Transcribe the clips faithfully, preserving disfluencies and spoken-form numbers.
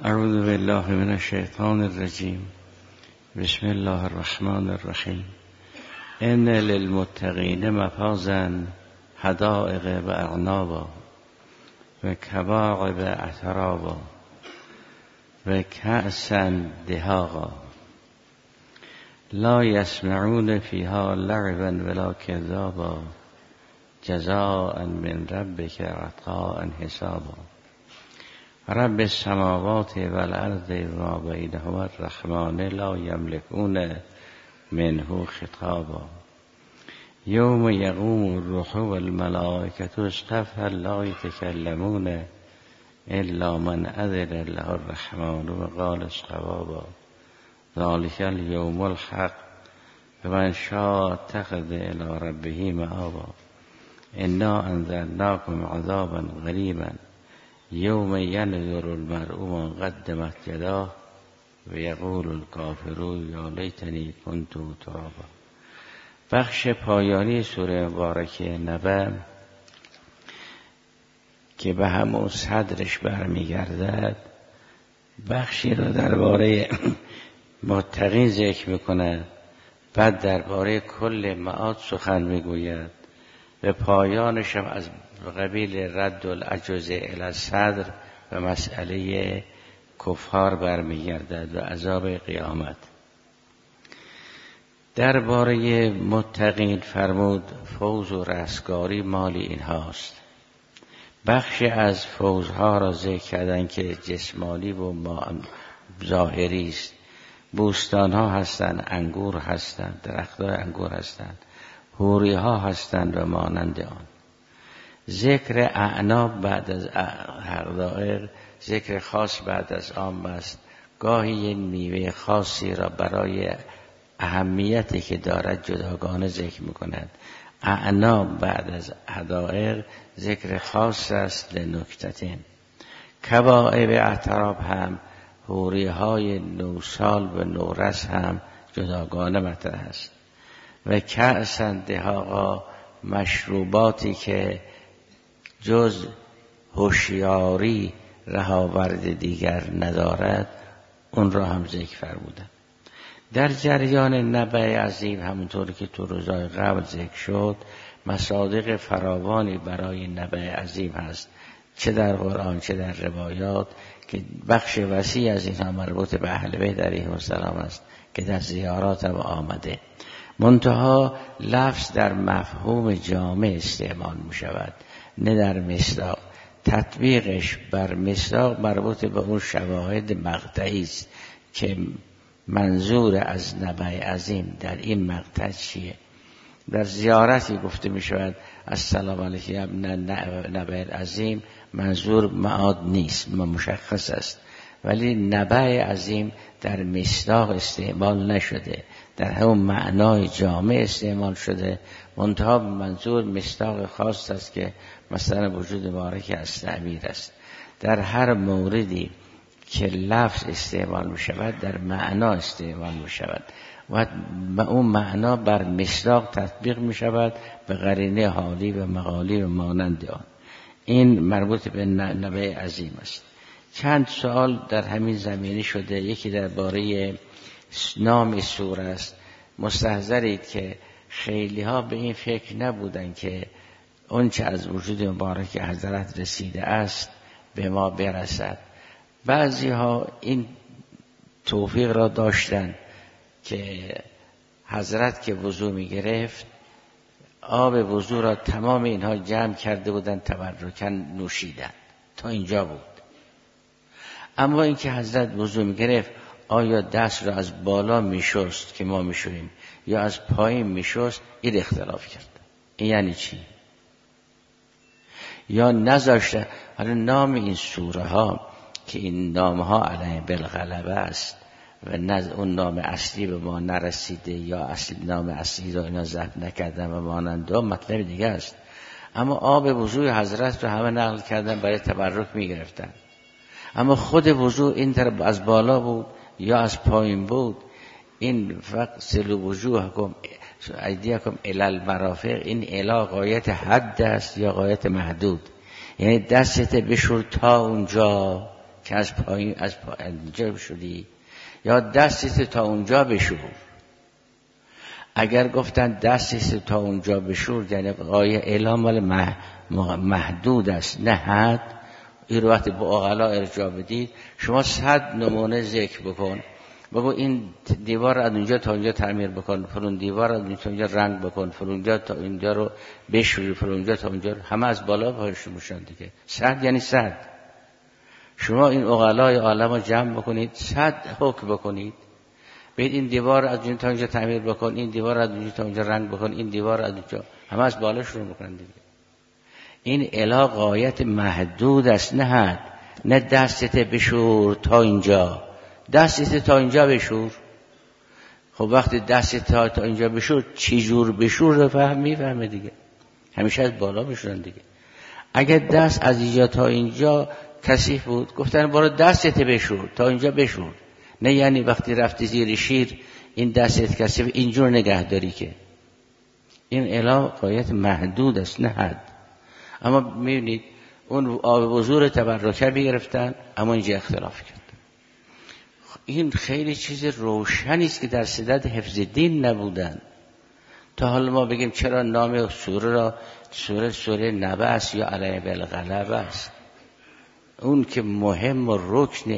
اعوذ بالله من الشیطان الرجیم. بسم الله الرحمن الرحیم. ان للمتقین مفازا حدائق و اعنابا و کواعب اترابا و کأسا دهاقا لا یسمعون فیها لغوا ولا کذابا جزاء من ربک عطاء حسابا رب السماوات والارض و ما بینهما الرحمن لا یملکون منه خطابا یوم یقوم الروح والملائکة صفا لا یتکلمون الا من اذن له الرحمن و قال صوابا ذلک الیوم الحق فمن شاء اتخذ الی ربه مآبا انا انذرناکم عذابا قریبا یوم ینظر المرء ما قدمت یداه و یقول الکافر یا لیتنی کنت ترابا. بخش پایانی سوره مبارکه نبأ که به همون صدرش برمیگردد بخشی را درباره متقین ذکر میکند، بعد درباره کل معاد سخن میگوید و پایانش هم از قبیل رد الاجزاء الی الصدر و مسئله کفار برمیگردد و عذاب قیامت. درباره متقین فرمود فوز و رستگاری مال اینهاست. بخشی از فوزها را ذکر کردن که جسمانی و ظاهری است. بوستانها هستند، انگور هستند، درخت‌های انگور هستند، حوری ها هستند و مانند آن. ذکر اعناب بعد از حقایق ذکر خاص بعد از عام است. گاهی یک میوه خاصی را برای اهمیتی که دارد جداگانه ذکر می‌کند. اعناب بعد از حقایق ذکر خاص است لنکتتین. کواعب اتراب هم حوری های نوسال و نورس هم جداگانه مطرح است. و کأسا دهاقا مشروباتی که جز هوشیاری رهاورد دیگر ندارد اون را هم ذکر فرمودند. در جریان نبأ عظیم همونطور که تو روزهای قبل ذکر شد مصادیق فراوانی برای نبأ عظیم هست، چه در قرآن چه در روایات، که بخش وسیع از اینها مربوط به اهل بیت علیهم السلام است که در زیارات هم آمده. منتها لفظ در مفهوم جامع استعمال می شود، نه در مصداق. تطبیقش بر مصداق مربوط به اون شواهد مقطعی است که منظور از نبأ عظیم در این مقطع چیه. در زیارتی گفته می شود السلام علیک یا ابن نبأ عظیم، منظور معاد نیست، مشخص است، ولی نبأ عظیم در مصداق استعمال نشده، در همون معنای جامع استعمال شده، منتها منظور مصداق خاص است که مثلا وجود مبارک از تعبیر است. در هر موردی که لفظ استعمال می شود در معنا استعمال می شود و اون معنا بر مصداق تطبیق می شود به قرینه حالی و مقالی و مانند آن. این مربوط به نبأ عظیم است. چند سوال در همین زمینه شده. یکی درباره نام سوره است. مستحضرید که خیلی ها به این فکر نبودن که اون چه از وجود مبارک حضرت رسیده است به ما برسد. بعضی ها این توفیق را داشتن که حضرت که وضو می گرفت آب وضو را تمام اینها جمع کرده بودن تبرکاً نوشیدن، تا اینجا بود. اما اینکه حضرت وضو می گرفت آیا دست را از بالا می شست که ما می شویم یا از پایین می شست، این اختلاف کرد. این یعنی چی؟ یا نذاشته. حالا نام این سوره ها که این نام ها علیه بالغلبه است و نز اون نام اصلی به ما نرسیده یا اصلی نام اصلی را اینا ضبط نکردن و مانند ها، مطلب دیگه است. اما آب وضوی حضرت رو همه نقل کردن برای تبرک می گرفتن. اما خود وضو این طرف از بالا بود یا از پایین بود. این فغسلوا وجوهکم ایدیکم الی المرافق، این الی غایت حد است یا غایت محدود، یعنی دستت بشور تا اونجا که از پایین از اینجا بشوری یا دستت تا اونجا بشور. اگر گفتن دستت تا اونجا بشور یعنی غایه اعلام مال محدود است نه حد، این رو وقتی با عقلا ارجاع بدید شما صد نمونه ذکر بکن، بگو این دیوار از اونجا تا اونجا تعمیر بکن، فلان دیوار از اونجا تا اونجا رنگ بکن، فلان اونجا تا اونجا رو بشوری، فلان اونجا تا اونجا، همه از بالا پایش میشن دیگه. صد یعنی صد. شما این عقلای عالم رو جمع بکنید، صد حکم بکنید، بید این دیوار از اونجا تا اونجا تعمیر بکن، این دیوار از اونجا تا اونجا رنگ بکن، این دیوار از اونجا، همه از بالا شروع میکنن دیگه. این اله غایت محدود است نه حد. نه دستت بشور تا اینجا، دستت تا اینجا بشور. خب وقتی دستت تا, تا اینجا بشور چی جور بشور رو فهم میفهمه دیگه، همیشه از بالا بشورن دیگه. اگر دست از اینجا تا اینجا کثیف بود گفتن برو دستت بشور تا اینجا بشور، نه یعنی وقتی رفتی زیر شیر این دستت کثیف اینجور نگه داری که. این اله غایت محدود است نه حد. اما میبینید اون آب وضوء تبرکه بگرفتن اما اینجا اختلاف کرد. این خیلی چیز روشنی است که در صدد حفظ دین نبودن. تا حالا ما بگیم چرا نام سوره را سوره سوره نبأ است یا علیه بالغلبه است. اون که مهم و رکن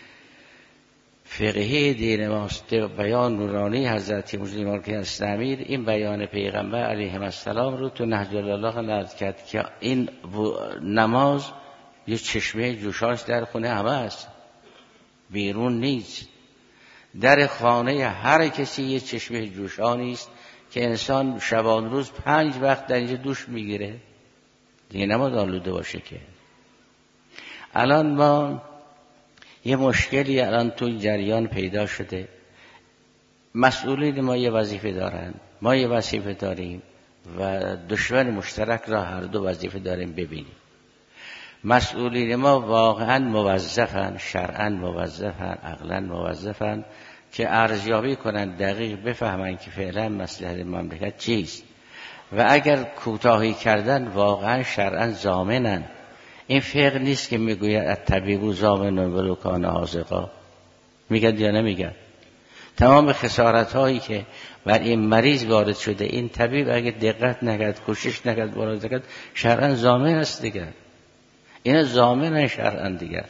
فقهی دین ماست، بیان نورانی حضرت مسلم که استعمیر این بیان پیغمبر علیه السلام رو تو نهج الله نقل کرد که این نماز یه چشمه جوشانش در خونه همه است، بیرون نیست. در خانه هر کسی یه چشمه جوشانی است که انسان شبان روز پنج وقت در اینجا دوش میگیره دیگه، نماز آلوده باشه که. الان ما یه مشکلی الان تو جریان پیدا شده، مسئولین ما یه وظیفه دارن، ما یه وظیفه داریم و دشمن مشترک را هر دو وظیفه داریم ببینیم. مسئولین ما واقعا موظفن، شرعا موظفن، عقلا موظفن که ارزیابی کنن، دقیق بفهمن که فعلا مصلحت مملکت چیست و اگر کوتاهی کردن واقعا شرعا ضامنن. این فقه نیست که میگوید الطبیب ضامن ولو کان حاذقا، میگن یا نمیگن؟ تمام خسارت هایی که بر این مریض وارد شده این طبیب اگه دقت نکرد، کوشش نکرد، مراجعه نکرد، شرعا ضامن است دیگر. اینا ضامنن شرعا دیگر.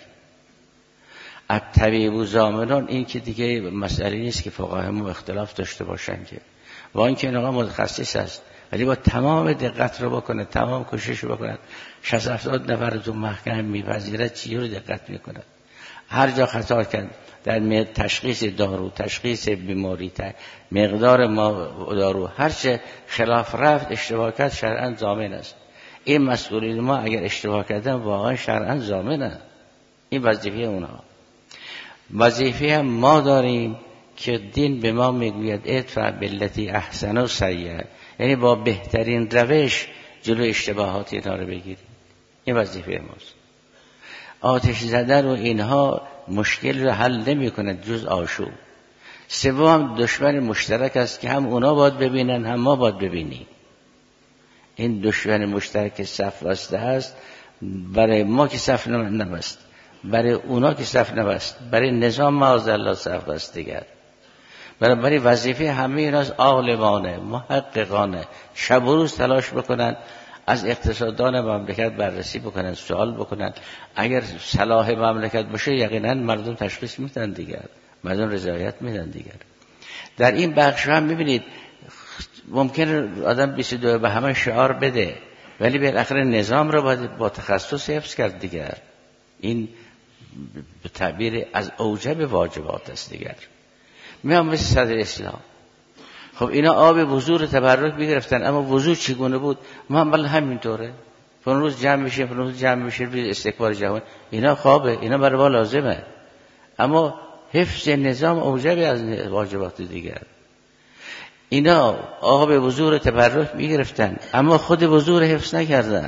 الطبیب ضامنون این که دیگه مسئله نیست که فقها ما اختلاف داشته باشن که با اینکه این آقا متخصص است ولی با تمام دقت رو بکنه، تمام کوشش رو بکنه. شصت هفتاد نفر تو محکمه میپذیره چی رو دقت میکنه. هر جا خطا کرد در تشخیص دارو، تشخیص بیماری، مقدار ما دارو، هر چه خلاف رفت اشتباه کرد شرعاً ضامن است. این مسئولین ما اگر اشتباه کردن واقعا شرعاً ضامنه. این وظیفه اونها. وظیفه هم ما داریم که دین به ما میگوید ادفع بالتی احسن و سیئه، یعنی با بهترین روش جلو اشتباهات اینا رو بگیریم. این وظیفه ماست. آتش زدن و اینها مشکل رو حل نمی کند جز آشوب. سوم دشمن مشترک است که هم اونا باید ببینن هم ما باید ببینیم. این دشمن مشترک صف بسته است، برای ما که صف نبست، برای اونا که صف نبست، برای نظام معاذالله صف بست دیگر. برای وظیفه همه ایناست عالمانه، محققانه، شب و روز تلاش بکنن، از اقتصاددان مملکت بررسی بکنن، سوال بکنن. اگر صلاح مملکت باشه یقینا مردم تشخیص میدن دیگر، مردم رضایت میدن دیگر. در این بخش هم میبینید ممکنه آدم بیست و دو به همه شعار بده ولی بالاخره نظام رو باید با تخصص حفظ کرد دیگر. این به تعبیر از اوجب واجبات است دیگر. میام مثل صدر اسلام. خب اینا آب وضو رو تبرک بگرفتن، اما وضو چگونه بود؟ ما هم بله همینطوره، فلان روز جمع میشه، فلان روز جمع میشه به استکبار جهان. اینا خوابه، اینا برای ما لازمه، اما حفظ نظام اوجب از واجبات دیگر. اینا آب وضو رو تبرک میگرفتن اما خود وضو رو حفظ نکردن.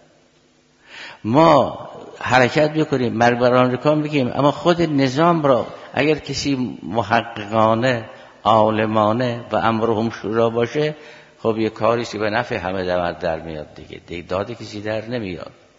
ما حرکت بکنیم، مرگ بر آمریکا بگیم، اما خود نظام را اگر کسی محققانه، عالمانه و امرهم شورا باشه، خب یه کاریست که به نفع همه در میاد دیگه. دیگه داد کسی در نمیاد.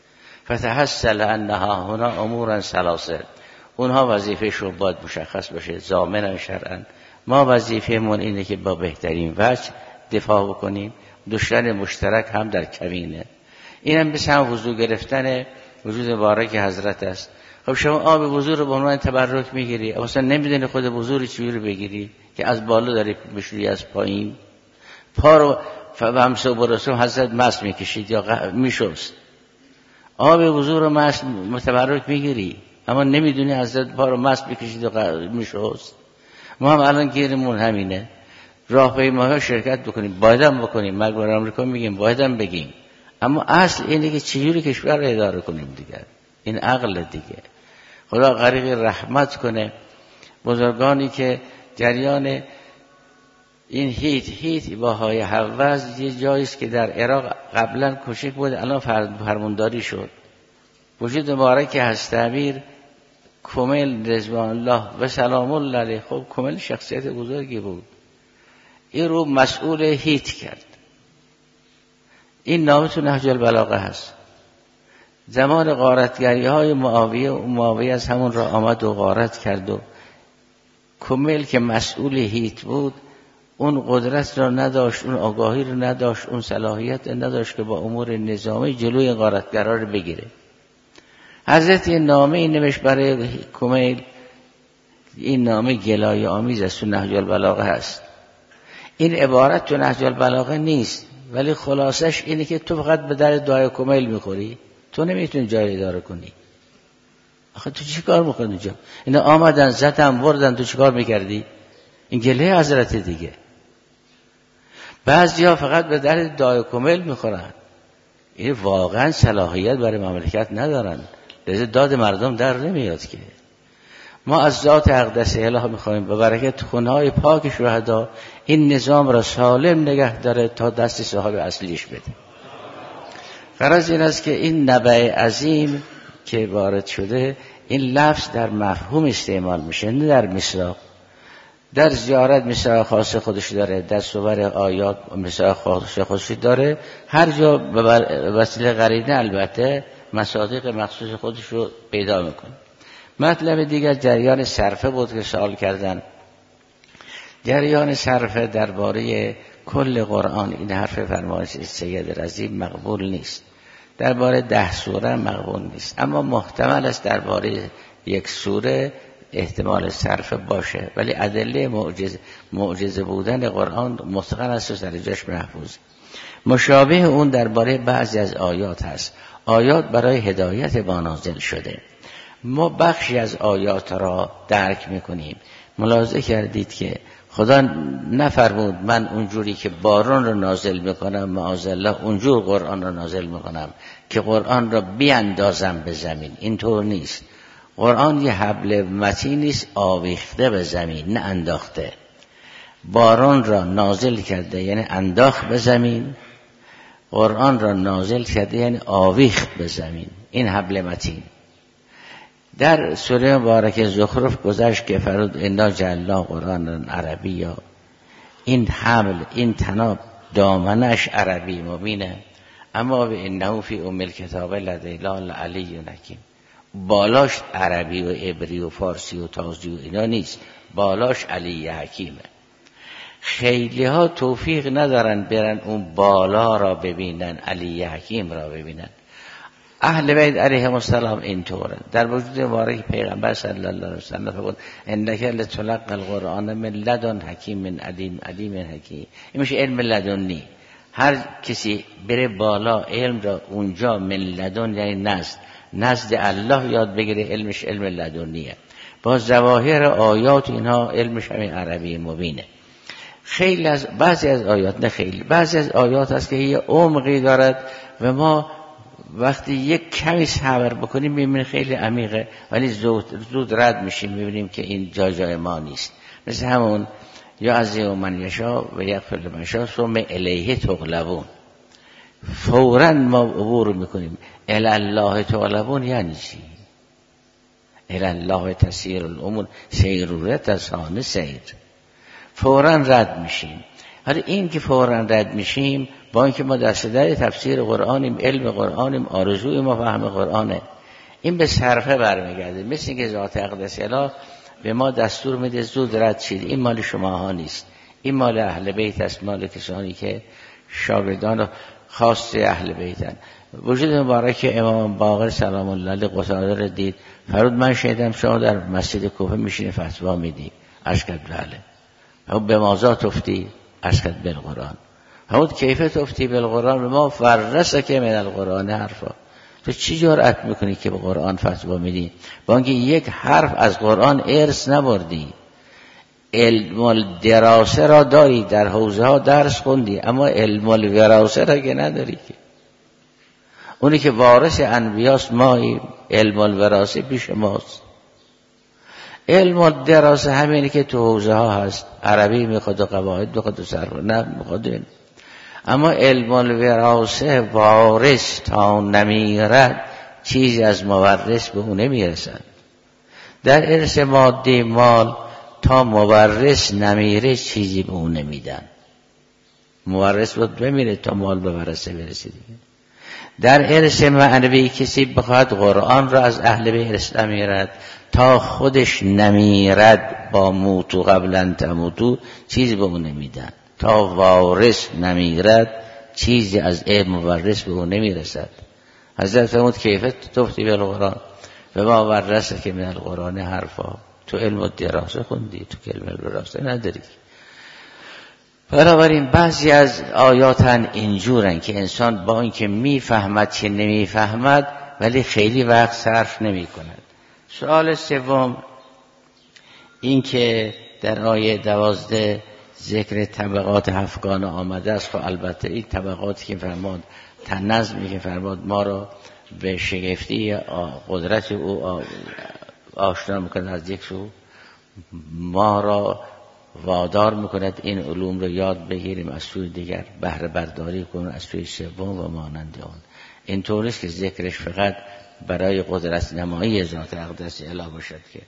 فتحصل انها هنا امورا سلاسل، اونها وظیفهشون باید مشخص باشه ضامنا شرعا. ما وظیفهمون اینه که با بهترین وجه دفاع بکنیم. دشمن مشترک هم در کمینه. اینم به هم وضو گرفتن وجود مبارک حضرت است. خب شما آب وضو رو به عنوان تبرک میگیری، اصلا نمیدونی خود وضو رو چجوری بگیری که از بالا داری بشوری از پایین. پا رو فهمسو برسو حضرت مس میکشید یا میشست. آب وضو رو مس متبرک میگیری اما نمیدونی حضرت پا رو مس میکشید و میشست. ما هم الان گیرمون همینه. راهپیمایی شرکت بکنیم، بایدم بکنیم، مجموعه آمریکا میگیم بایدم بگیم، اما اصل اینه که چجوری کشور رو اداره کنیم دیگر. این عقل دیگه. خدا غریق رحمت کنه بزرگانی که جریان این هیت هیت باهای حوض یه جاییست که در عراق قبلا کوچک بود، الان فرمانداری شد. وجود مبارک هستامیر کمل رضوان الله و سلام الله علیه، خب کمل شخصیت بزرگی بود، این رو مسئول هیت کرد. این نامه تو نهج البلاغه هست. زمان غارتگری های معاویه و معاویه از همون را آمد و غارت کرد و کمل که مسئول هیت بود اون قدرت را نداشت، اون آگاهی را نداشت، اون صلاحیت نداشت که با امور نظامی جلوی غارتگرا را بگیره. حضرت این نامه این نوشت برای کمیل. این نامه گلایه آمیز است، تو نهج البلاغه هست. این عبارت تو نهج البلاغه نیست، ولی خلاصش اینه که تو فقط به در دعای کمیل میخوری، تو نمیتونی جای اداره کنی. آخه تو چی کار میکنی اینجا؟ اینا آمدن زدن بردن، تو چی کار میکردی؟ این گله حضرت دیگه. بعضیا فقط به در دعای کمیل میخورن، این واقعا صلاحیت برای مملکت ندارن، لذا داد مردم در نمیاد. که ما از ذات اقدس الهی میخوایم به برکت خونهای پاک شهدا این نظام را سالم نگه داره تا دست صاحب اصلیش بده. غرض این است که این نبع عظیم که وارد شده، این لفظ در مفهوم استعمال میشه نه در مصداق. در زیارت مصداق خاص خودش داره، در صور آیات مصداق خاص خودش داره، هر جا به وسیله قرینه البته مصادیق مخصوص خودش رو پیدا میکنه. مطلب دیگر جریان صرفه بود که سوال کردن. جریان صرفه درباره کل قرآن، این حرف فرمایش سید رضی مقبول نیست. درباره ده سوره مقبول نیست، اما محتمل است درباره یک سوره احتمال صرفه باشه، ولی ادله معجزه معجزه بودن قرآن متقن است و در جاش محفوظ. مشابه اون درباره بعضی از آیات هست. آیات برای هدایت ما نازل شده. ما بخشی از آیات را درک میکنیم. ملاحظه کردید که خدا نفرمود من اونجوری که باران را نازل میکنم معاذالله اونجور قرآن را نازل میکنم که قرآن را بیاندازم به زمین. اینطور نیست. قرآن یه حبل متین نیست آویخته به زمین، نه انداخته. باران را نازل کرده یعنی انداخت به زمین، قرآن را نازل کرده یعنی آویخت به زمین. این حبل متین. در سوره مبارکه زخرف گذشت که فرود انا جعلنا قرآن عربی، یا این حمل این تناب دامنش عربی مبینه، اما به انه فی ام الکتاب لدینا علی حکیم. بالاش عربی و عبری و فارسی و تازی و اینا نیست، بالاش علی حکیمه. خیلی ها توفیق ندارن برن اون بالا را ببینن، علی حکیم را ببینن. اهل بیت علیهم السلام اینطوره. در وجود مبارک پیغمبر صلی الله علیه و سلم فرمود انک لتلقى القرآن من لدن حکیم من علیم علیم حکیم. این میشه علم لدنی. هر کسی بره بالا علم را اونجا من لدن یعنی نزد نزد الله یاد بگیره، علمش علم لدنیه. با ظواهر آیات اینها علمش همین عربی مبینه. خیلی از بعضی از آیات، نه خیلی، بعضی از آیات هست که یه عمقی دارد و ما وقتی یک کمی صبر بکنیم میبینیم خیلی عمیقه، ولی زود, زود رد میشیم، میبینیم که این جای جای ما نیست. مثل همون یا از من یشا و یغفر لمن یشا ثم الیه تغلبون. فوراً ما عبور میکنیم. الی الله تغلبون یعنی چی؟ الی الله تسیر الامور، سیرورت از آن سیر. فوراً رد میشیم. حالا این که فوراً رد میشیم، با اینکه ما در صدر تفسیر قرآنیم، علم قرآنیم، آرزوی ما فهم قرآنه، این به صرفه برمیگرده. مثل اینکه ذات اقدس اله به ما دستور میده زود رد شید، این مال شماها نیست، این مال اهل بیت است، مال کسانی که شاگردان خاص اهل بیتن. وجود مبارک امام باقر سلام الله علیه قتاده را دید، فرمود من شنیدم شما در مسجد کوفه میشینی فتوا میدی. عرض کرد بله. فرمود به ماذا تفتی؟ عرض کرد بالقرآن. فرمود کیف تفتی بالقرآن؟ ما فرسک من القرآن حرفا. تو چی جرأت میکنی که به قرآن فتوا میدی؟ با اینکه یک حرف از قرآن ارث نبردی، علم الدراسه را داری، در حوزه ها درس خوندی، اما علم الوراسه را که نداری. که اونی که وارث انبیاست مایی، علم الوراسه پیش ماست. علم الدراسه همینی که تو حوزه ها هست، عربی میخواد و قواعد میخواد و صرف نه میخواد. اما علم الوراسه وارث تا نمیرد چیزی از مورث به اون نمیرسد. در ارث مادی مال تا مورث نمیره چیزی به اون نمیدن. مورث بود بمیره تا مال به ورثه برسه دیگه. در ارث معنوی کسی بخواد قرآن را از اهل بیت ارث نمیرد تا خودش نمیرد با موتو قبلا تموتو چیزی به اون نمیدن. تا وارث نمیرد چیزی از علم مورث به اون نمیرسد. حضرت فرمود کیفت تفتی بالقرآن و ما ورثه که من القرآن حرفا. تو علم الدراسه خوندی، تو علم الدراسه نداری. بنابراین بعضی از آیاتن اینجورن که انسان با اینکه میفهمد که نمیفهمد ولی خیلی وقت صرف نمی کند. سوال سوم این که در آیه دوازده ذکر طبقات هفتگانه آمده است. خب البته این طبقاتی که فرمود تنظمی که فرمود ما را به شگفتی قدرت او آشنا میکند از یک سو، ما را وادار میکند این علوم رو یاد بگیریم، از سوی دیگر بهره برداری کنیم از سوی سوم و مانند آن. این طور است که ذکرش فقط برای قدرت نمایی ذات اقدس اله باشد. که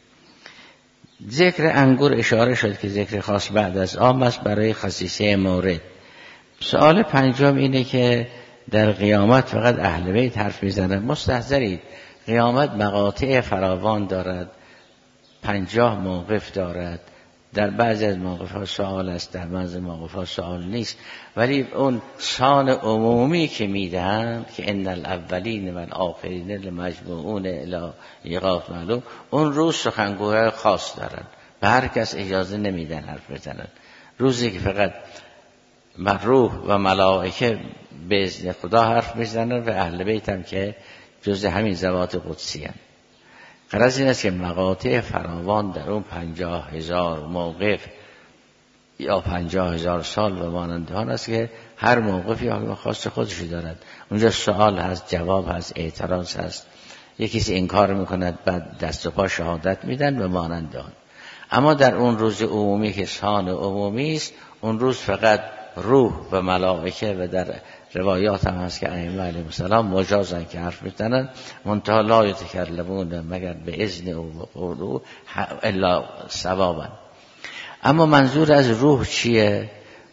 ذکر انگور اشاره شد که ذکر خاص بعد از عام است برای خصیصه مورد. سوال پنجم اینه که در قیامت فقط اهل بیت حرف میزنند. مستحضرید قیامت مقاطع فراوان دارد، پنجاه موقف دارد. در بعضی از موقف ها سوال است، در بعضی از موقف ها سوال نیست، ولی اون شان عمومی که میدهند که ان الاولین و الاخرین لمجموعون الی میقات معلوم، اون روز سخنگوهای خاص دارند، به هر کس اجازه نمیدن حرف بزنند. روزی که فقط روح و ملائکه به اذن خدا حرف میزنند و اهل بیت هم که جز همین ذوات قدسی هستند. غرض این است که مقاطع فراوان در اون پنجاه هزار موقف یا پنجاه هزار سال و مانند آن است که هر موقفی حکم خاص خودشی دارد. اونجا سوال هست، جواب هست، اعتراض هست، یکی کسی انکار میکند بعد دست و پا شهادت میدن و مانند آن. اما در اون روز عمومی که شان عمومی است، اون روز فقط روح و ملائکه و در روایات هم هست که ائمه علیهم السلام مجازن که حرف میزنن، منتها لا یتکلمون مگر به اذن او و قول او الا ثوابا. اما منظور از روح چیه؟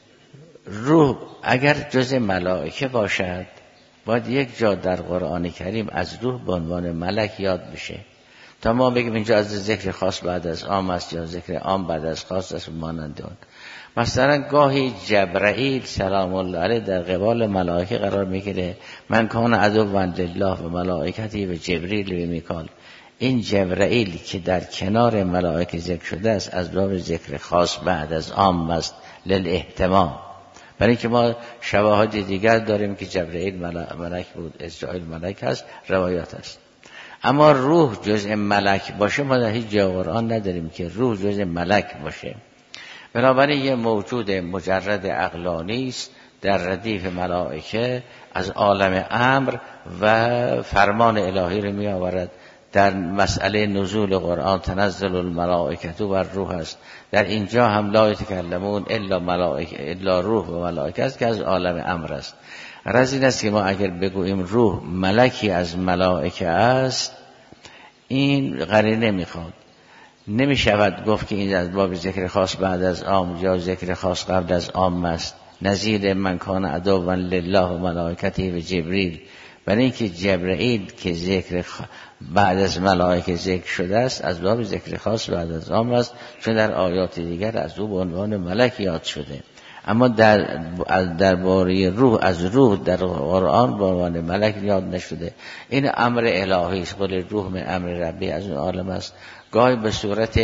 روح اگر جز ملائکه باشد باید یک جا در قرآن کریم از روح به عنوان ملک یاد بشه تا ما بگیم اینجا از ذکر خاص بعد از عام است یا ذکر عام بعد از خاص است مانند اون. مثلا گاهی جبرائیل سلام الله علیه در قبال ملائکه قرار میگیره، من کان عدوا لله و ملائکتی و جبریل و میکائیل. این جبرائیل که در کنار ملائکه ذکر شده است از باب ذکر خاص بعد از عام است للاهتمام. برای اینکه ما شواهد دیگر داریم که جبرائیل ملک بود، اسرائیل ملک هست، روایات است. اما روح جزء ملک باشه ما در هیچ جای قرآن نداریم که روح جزء ملک باشه. بنابراین یه موجود مجرد عقلانی است در ردیف ملائکه، از عالم امر و فرمان الهی رو می آورد. در مسئله نزول قرآن تنزل الملائکه و روح است، در اینجا هم لا یتکلمون الا ملائکه الا روح و ملائکه است که از عالم امر است. غرض این است که ما اگر بگوییم روح ملکی از ملائکه است، این قرینه میخواد. نمی شود گفت که این از باب ذکر خاص بعد از عام یا ذکر خاص قبل از عام است. نظیر من کان عدوا لله و ملائکته و جبریل، برای اینکه جبرئیل که ذکر خ... بعد از ملائکه ذکر شده است از باب ذکر خاص بعد از عام است، چون در آیات دیگر از او به عنوان ملک یاد شده. اما در درباره روح از روح در قرآن به عنوان ملک یاد نشده. این امر الهی است. قل روح من امر ربی از اون عالم است. گاهی به صورت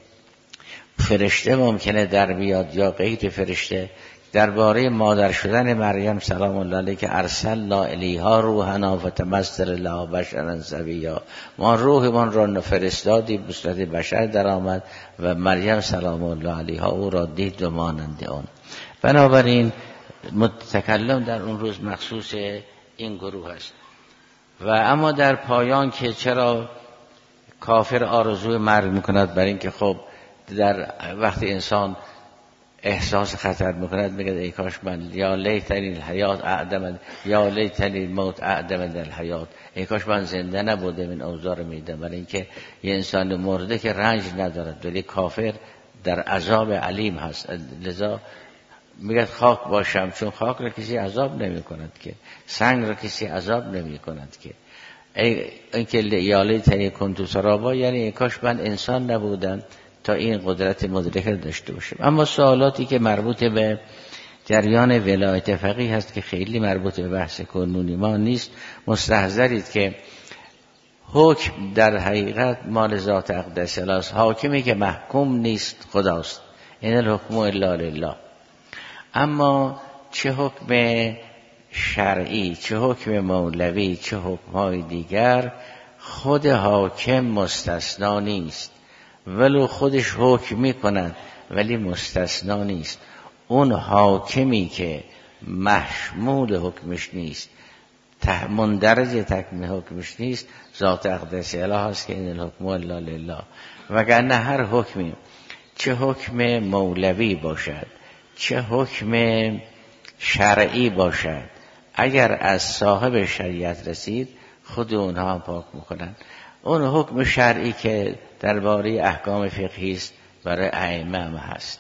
فرشته ممکنه در بیاد یا غیر فرشته. درباره مادر شدن مریم سلام الله علیها که ارسلنا الیها روحنا فتمثل لها بشرا سویا، ما روحمان را فرستادیم به صورت بشر در آمد و مریم سلام الله علیها او را دید و مانند آن. بنابراین متکلم در اون روز مخصوص این گروه است. و اما در پایان که چرا کافر آرزوی مرگ میکند؟ برای اینکه خب در وقتی انسان احساس خطر میکند میگه ای کاش من یا لیتنی الحیات اعدم یا لیتنی الموت اعدم الحیات، ای کاش من زنده نبودم این اوضاع میدم. برای اینکه یه انسان مرده که رنج ندارد، ولی کافر در عذاب علیم هست. لذا میگه خاک باشم، چون خاک را کسی عذاب نمی کند که، سنگ را کسی عذاب نمی کند که. اینکه یا لیتنی کنت ترابا یعنی ای کاش من انسان نبودم تا این قدرت مدرکه داشته باشم. اما سوالاتی که مربوط به جریان ولایت فقیه هست که خیلی مربوط به بحث کنونی ما نیست، مستحضرید که حکم در حقیقت مال ذات اقدس است. حاکمی که محکوم نیست خداست، این الحکم الا لله. اما چه حکم شرعی، چه حکم مولوی، چه حکم‌های دیگر، خود حاکم مستثنا نیست. ولو خودش حکم میکند ولی مستثنا نیست. اون حاکمی که محمول حکمش نیست، مندرج تکمیل حکمش نیست، ذات اقدس اله است که این الحکم الا لله. وگرنه هر حکمی، چه حکم مولوی باشد چه حکم شرعی باشد، اگر از صاحب شریعت رسید خود اونها هم پاک میکنن. اون حکم شرعی که درباره احکام فقهی است برای ائمه هم هست.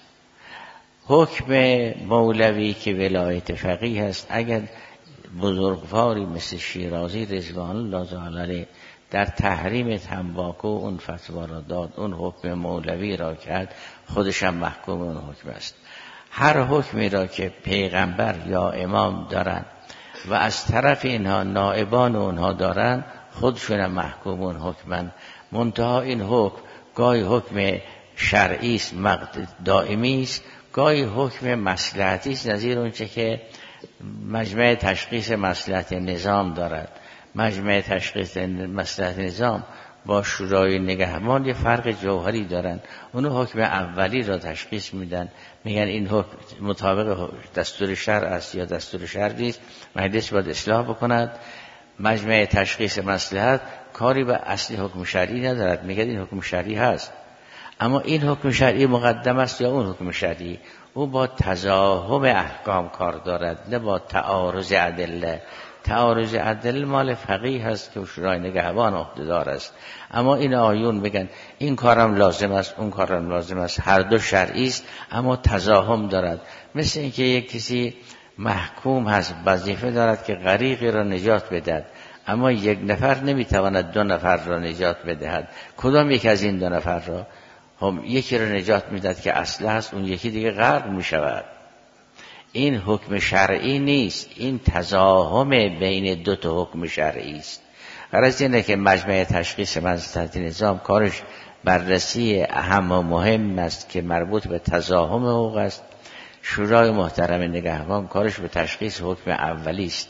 حکم مولوی که ولایت فقیه است، اگر بزرگواری مثل شیرازی رضوان الله تعالی علیه در تحریم تنباکو اون فتوا را داد، اون حکم مولوی را کرد، خودش هم محکوم اون حکم است. هر حکمی را که پیغمبر یا امام دارن و از طرف اینها نائبان اونها دارن، خودشون هم محکوم اون حکمن. منتها این حکم گاهی حکم شرعی است دائمی است، گاهی حکم مصلحتی است، نظیر اونچه که مجمع تشخیص مصلحت نظام دارد. مجمع تشخیص مصلحت نظام با شورای نگهبان یه فرق جوهری دارن. اونو حکم اولی را تشخیص میدن، میگن این حکم مطابق دستور شرع است یا دستور شرع نیست، مجلس باید اصلاح بکند. مجمع تشخیص مصلحت کاری به اصلی حکم شرعی ندارد، میگن این حکم شرعی هست، اما این حکم شرعی مقدم است یا اون حکم شرعی. او با تزاحم احکام کار دارد، نه با تعارض ادله. تعارض ادله مال فقیه هست که شورای نگهبان عهده‌دار است. اما این آیون میگن این کارم لازم است، اون کارم لازم است، هر دو شرعی است اما تزاحم دارد. مثل اینکه یک کسی محکوم هست، وظیفه دارد که غریقی را نجات بدهد، اما یک نفر نمیتواند دو نفر را نجات بدهد. کدام یک از این دو نفر را؟ هم یکی را نجات میدهد که اصله است، اون یکی دیگه غرق میشود. این حکم شرعی نیست، این تزاحم بین دو تا حکم شرعی است. غرض اینه که مجمع تشخیص مصلحت نظام کارش بررسی اهم و مهم است که مربوط به تزاحم حقوق است. شورای محترم نگهبان کارش به تشخیص حکم اولی است.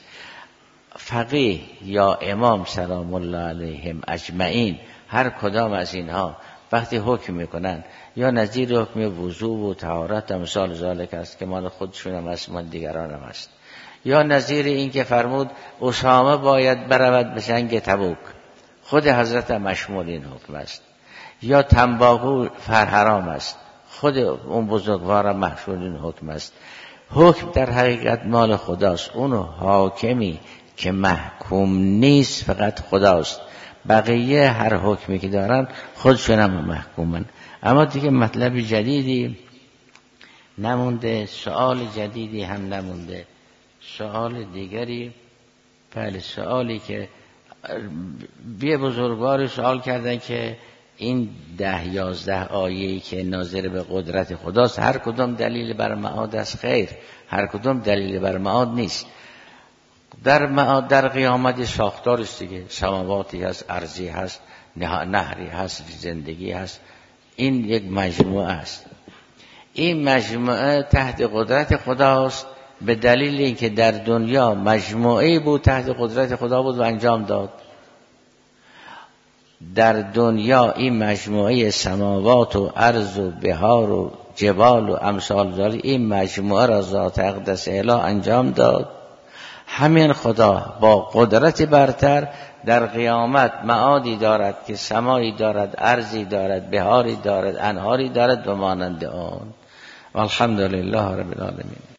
فقیه یا امام سلام الله علیهم اجمعین، هر کدام از اینها وقتی حکم میکنن یا نظیر حکم وضو و طهارت امثال ذالک است که مال خودشون هم است، مال دیگران هم است، یا نظیر این که فرمود اسامه باید برود به جنگ تبوک، خود حضرت مشمول این حکم است، یا تنباکو فر حرام است، خود اون بزرگوار محشول این حکم است. حکم در حقیقت مال خداست. اون حاکمی که محکوم نیست فقط خداست، بقیه هر حکمی که دارن خودشون هم محکومن. اما دیگه مطلب جدیدی نمونده، سؤال جدیدی هم نمونده. سؤال دیگری، بله سؤالی که بی بزرگوار سؤال کردن که این ده یازده آیه‌ای که ناظر به قدرت خداست هر کدام دلیل بر معاد است؟ خیر، هر کدام دلیل بر معاد نیست. در معاد در قیامت ساختار است دیگه، سماواتی هست، ارضی هست، نهری هست، زندگی هست، این یک مجموعه است. این مجموعه تحت قدرت خداست به دلیل اینکه در دنیا مجموعه بود تحت قدرت خدا بود و انجام داد. در دنیا این مجموعه سماوات و ارض و بحار و جبال و امثال ذلک، این مجموعه را ذات اقدس الهی انجام داد. همین خدا با قدرت برتر در قیامت معادی دارد که سمایی دارد، ارضی دارد، بحاری دارد، انهاری دارد و مانند آن. والحمدلله رب العالمین.